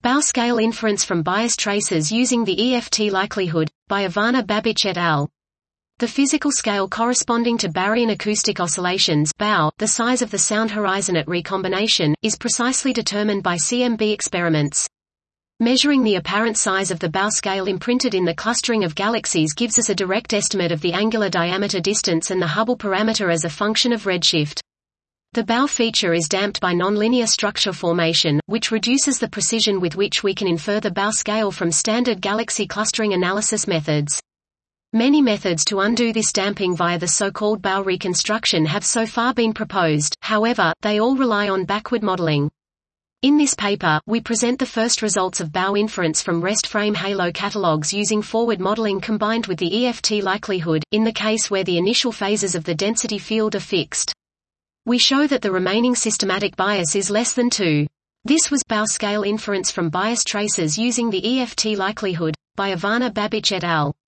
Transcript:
Bow scale inference from bias traces using the EFT likelihood, by Ivana Babic et al. The physical scale corresponding to baryon acoustic oscillations BAO, the size of the sound horizon at recombination, is precisely determined by CMB experiments. Measuring the apparent size of the Bow scale imprinted in the clustering of galaxies gives us a direct estimate of the angular diameter distance and the Hubble parameter as a function of redshift. The Bow feature is damped by nonlinear structure formation, which reduces the precision with which we can infer the Bow scale from standard galaxy clustering analysis methods. Many methods to undo this damping via the so-called Bow reconstruction have so far been proposed, however, they all rely on backward modeling. In this paper, we present the first results of Bow inference from rest frame halo catalogs using forward modeling combined with the EFT likelihood, in the case where the initial phases of the density field are fixed. We show that the remaining systematic bias is less than 2. This was Bow scale inference from bias traces using the EFT likelihood, by Ivana Babic et al.